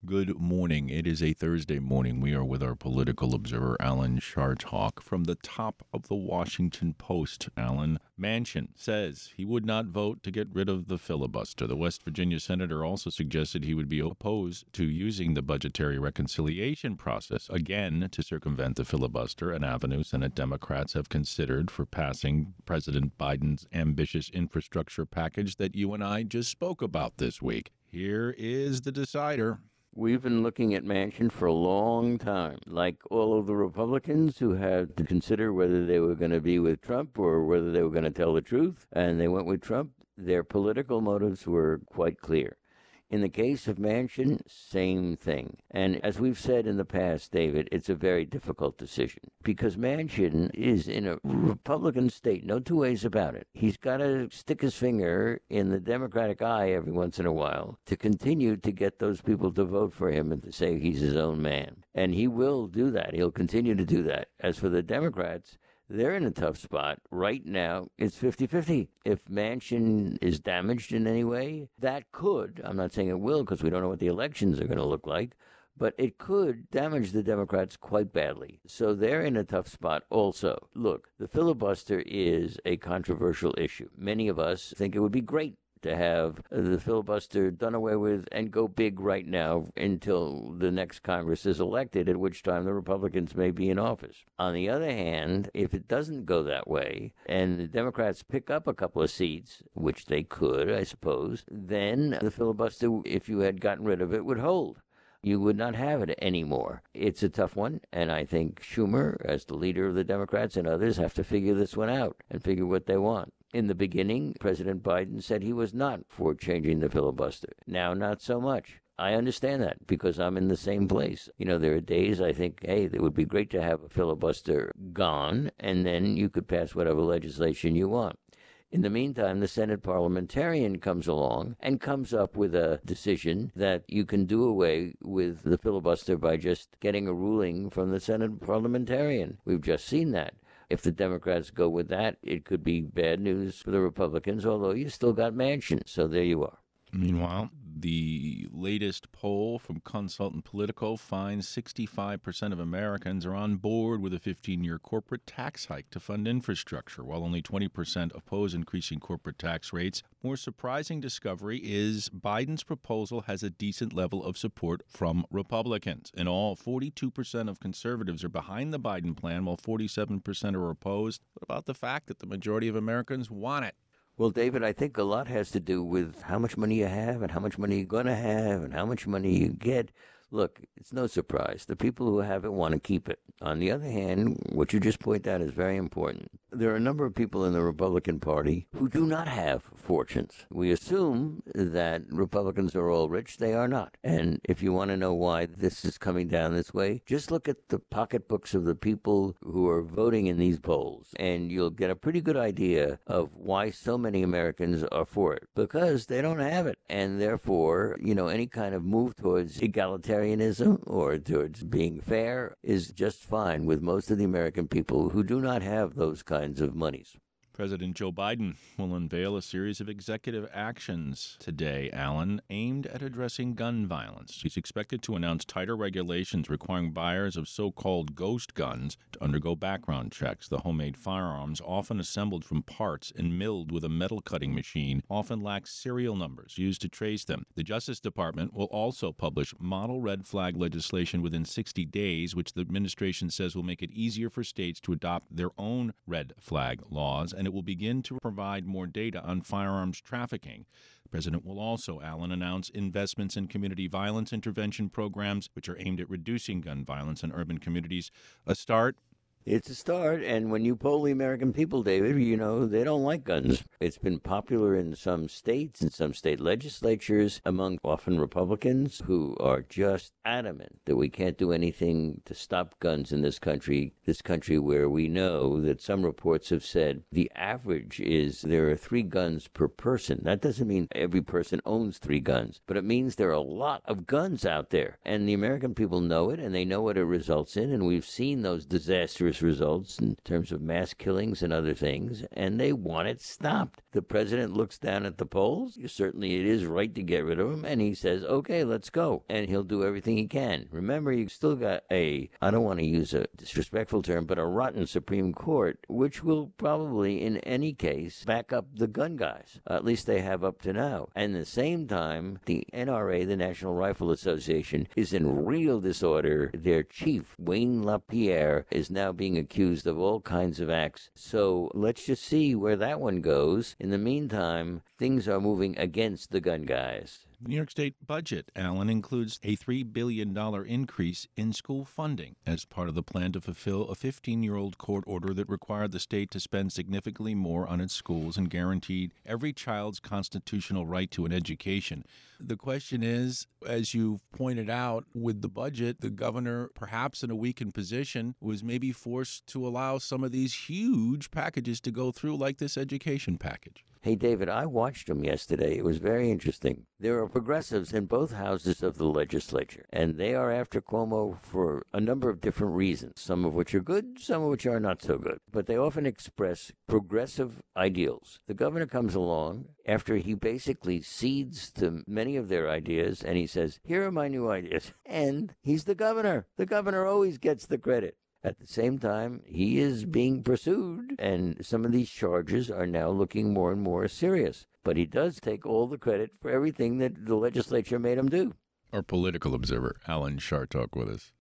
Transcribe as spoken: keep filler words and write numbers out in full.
Good morning. It is a Thursday morning. We are with our political observer, Alan Chartock, from the top of the Washington Post. Alan, Manchin says he would not vote to get rid of the filibuster. The West Virginia senator also suggested he would be opposed to using the budgetary reconciliation process again to circumvent the filibuster, an avenue Senate Democrats have considered for passing President Biden's ambitious infrastructure package that you and I just spoke about this week. Here is the decider. We've been looking at Manchin for a long time, like all of the Republicans who had to consider whether they were going to be with Trump or whether they were going to tell the truth, and they went with Trump. Their political motives were quite clear. In the case of Manchin, same thing. And as we've said in the past, David, it's a very difficult decision because Manchin is in a Republican state, no two ways about it. He's got to stick his finger in the Democratic eye every once in a while to continue to get those people to vote for him and to say he's his own man. And he will do that. He'll continue to do that. As for the Democrats, they're in a tough spot. Right now, it's fifty-fifty. If Manchin is damaged in any way, that could, I'm not saying it will because we don't know what the elections are going to look like, but it could damage the Democrats quite badly. So they're in a tough spot also. Look, the filibuster is a controversial issue. Many of us think it would be great to have the filibuster done away with and go big right now until the next Congress is elected, at which time the Republicans may be in office. On the other hand, if it doesn't go that way and the Democrats pick up a couple of seats, which they could, I suppose, then the filibuster, if you had gotten rid of it, would hold. You would not have it anymore. It's a tough one, and I think Schumer, as the leader of the Democrats, and others have to figure this one out and figure what they want. In the beginning, President Biden said he was not for changing the filibuster. Now, not so much. I understand that because I'm in the same place. You know, there are days I think, hey, it would be great to have a filibuster gone, and then you could pass whatever legislation you want. In the meantime, the Senate parliamentarian comes along and comes up with a decision that you can do away with the filibuster by just getting a ruling from the Senate parliamentarian. We've just seen that. If the Democrats go with that, it could be bad news for the Republicans, although you still got Manchin. So there you are. Meanwhile, the latest poll from Consultant Politico finds sixty-five percent of Americans are on board with a fifteen-year corporate tax hike to fund infrastructure, while only twenty percent oppose increasing corporate tax rates. More surprising discovery is Biden's proposal has a decent level of support from Republicans. In all, forty-two percent of conservatives are behind the Biden plan, while forty-seven percent are opposed. What about the fact that the majority of Americans want it? Well, David, I think a lot has to do with how much money you have and how much money you're going to have and how much money you get. Look, it's no surprise. The people who have it want to keep it. On the other hand, what you just point out is very important. There are a number of people in the Republican Party who do not have fortunes. We assume that Republicans are all rich. They are not. And if you want to know why this is coming down this way, just look at the pocketbooks of the people who are voting in these polls, and you'll get a pretty good idea of why so many Americans are for it. Because they don't have it. And therefore, you know, any kind of move towards egalitarianism or towards being fair is just fine with most of the American people who do not have those kinds of monies. President Joe Biden will unveil a series of executive actions today, Alan, aimed at addressing gun violence. He's expected to announce tighter regulations requiring buyers of so-called ghost guns to undergo background checks. The homemade firearms, often assembled from parts and milled with a metal cutting machine, often lack serial numbers used to trace them. The Justice Department will also publish model red flag legislation within sixty days, which the administration says will make it easier for states to adopt their own red flag laws, and it will begin to provide more data on firearms trafficking. The president will also, Alan, announce investments in community violence intervention programs, which are aimed at reducing gun violence in urban communities. A start. It's a start, and when you poll the American people, David, you know, they don't like guns. It's been popular in some states, in some state legislatures, among often Republicans who are just adamant that we can't do anything to stop guns in this country, this country where we know that some reports have said the average is there are three guns per person. That doesn't mean every person owns three guns, but it means there are a lot of guns out there, and the American people know it, and they know what it results in, and we've seen those disastrous disastrous results in terms of mass killings and other things, and they want it stopped. The president looks down at the polls. Certainly it is right to get rid of them, and he says, okay, let's go. And he'll do everything he can. Remember, you still got a, I don't want to use a disrespectful term, but a rotten Supreme Court, which will probably, in any case, back up the gun guys. At least they have up to now. And at the same time, the N R A, the National Rifle Association, is in real disorder. Their chief, Wayne LaPierre, is now being accused of all kinds of acts. So let's just see where that one goes. In the meantime, things are moving against the gun guys. The New York State budget, Alan, includes a three billion dollars increase in school funding as part of the plan to fulfill a fifteen-year-old court order that required the state to spend significantly more on its schools and guaranteed every child's constitutional right to an education. The question is, as you've pointed out, with the budget, the governor, perhaps in a weakened position, was maybe forced to allow some of these huge packages to go through, like this education package. Hey, David, I watched them yesterday. It was very interesting. There are progressives in both houses of the legislature, and they are after Cuomo for a number of different reasons, some of which are good, some of which are not so good. But they often express progressive ideals. The governor comes along after he basically cedes to many of their ideas, and he says, here are my new ideas. And he's the governor. The governor always gets the credit. At the same time, he is being pursued, and some of these charges are now looking more and more serious. But he does take all the credit for everything that the legislature made him do. Our political observer, Alan Chartock, with us.